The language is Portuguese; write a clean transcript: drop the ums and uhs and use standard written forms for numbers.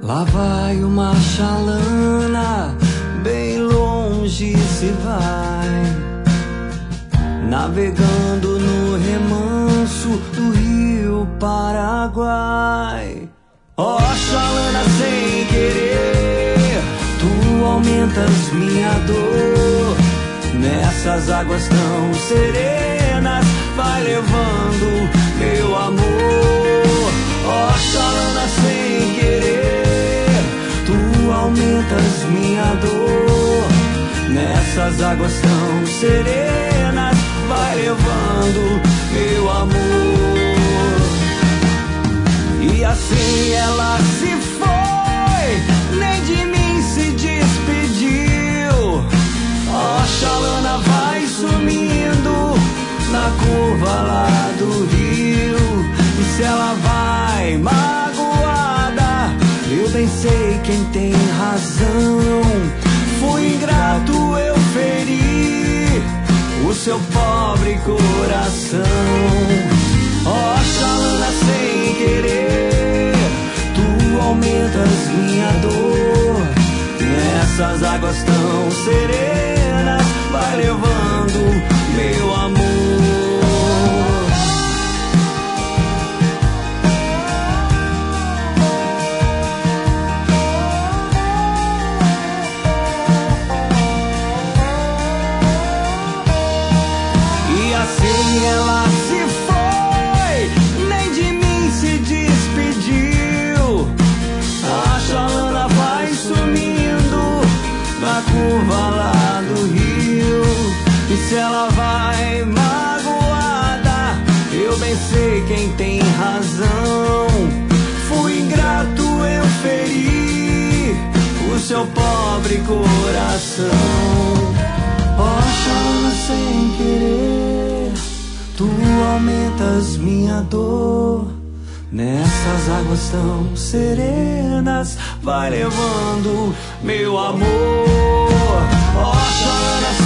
Lá vai uma chalana, bem longe se vai, navegando no remanso do rio Paraguai. Ó chalana, sem querer, tu aumentas minha dor. Nessas águas tão serenas, vai levando meu amor. Ó chalana, sem querer, tu aumentas minha dor. Nessas águas tão serenas, vai levando meu amor. E assim ela se foi, nem de mim se despediu. Ó chalana, vai sumindo na curva lá do rio. E se ela vai magoada, eu bem sei quem tem razão. Fui ingrato, eu feri o seu pobre coração. Ó chalana, sem querer, tu aumentas minha dor. Nessas águas tão serenas, vai levando meu amor. E assim ela se foi, nem de mim se despediu. A chalana vai sumindo na curva lá do rio. E se ela vai magoada, eu bem sei quem tem razão. Fui ingrato, eu feri o seu pobre coração. Ó chalana, sem querer, tu aumentas minha dor. Nessas águas tão serenas, vai levando meu amor. Ó chalana,